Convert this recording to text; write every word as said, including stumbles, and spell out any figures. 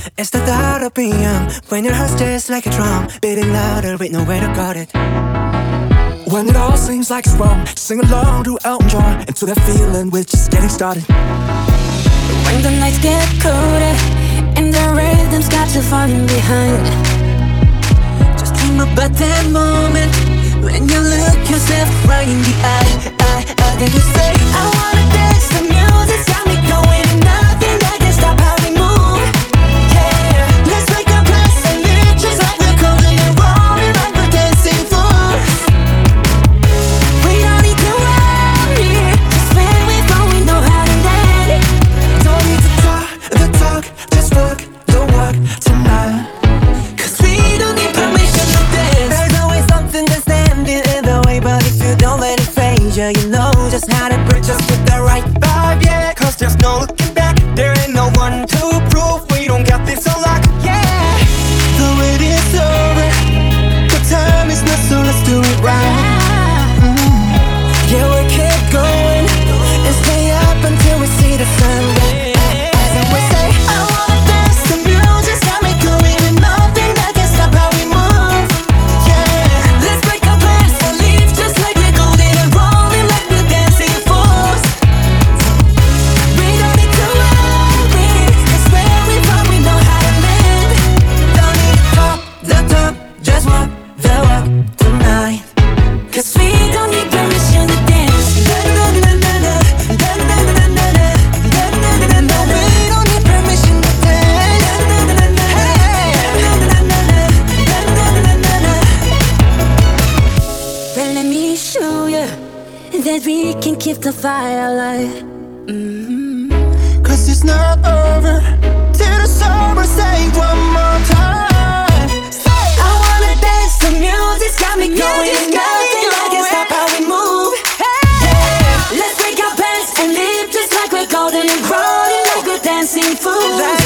It's the thought of being young, when your heart's just like a drum, beating louder with nowhere to guard it. When it all seems like it's wrong, sing along to Elton John, and to that feeling we're just getting started. When the nights get colder and the rhythm's got you falling behind, Just dream about that moment when you look yourself right in the eye, eye, eye. Then you say, I wanna dance, the music's got me going, and nothing that can stop how we move. Yeah, let's make a place and live just like we're golden and rolling like we're dancing fools. We don't need to worry, just when we're going, we know how to land. Don't need to talk the talk, just walk the walk tonight. Cause we don't need permission to dance. There's always something that's standing in the way, but if you don't let it phase you, you know just how to bridge us with the right vibe, yeah. Cause there's no looking back, there ain't no one to prove we don't got this on lock, yeah. The wait is over, the time is not, so let's do it right. Mm. Yeah, we keep going and stay up until we see the sun. And we say, I wanna dance, the music's got me going, and nothing that can stop how we move. Yeah, let's break our plans and leave just like we're golden and rolling like we're dancing fools. We don't need to worry, cause where we from we know how to land. Don't need to talk the talk, just walk the walk tonight. Cause we don't need permission to dance. Da-da-da-da-da-da, da-da-da-da-da-da, da-da-da-da-da-da. We don't need permission to dance. Da-da-da-da-da-da, hey, da-da-da-da-da-da, da-da-da-da-da-da. well, let me show you that we can keep the fire alive. Mm-hmm. Cause it's not over till the summer, say one more time. I wanna dance, the music's got me going, nothing that can stop how we move. Yeah, let's break our pants and live just like we're golden and rolling like we're dancing fools.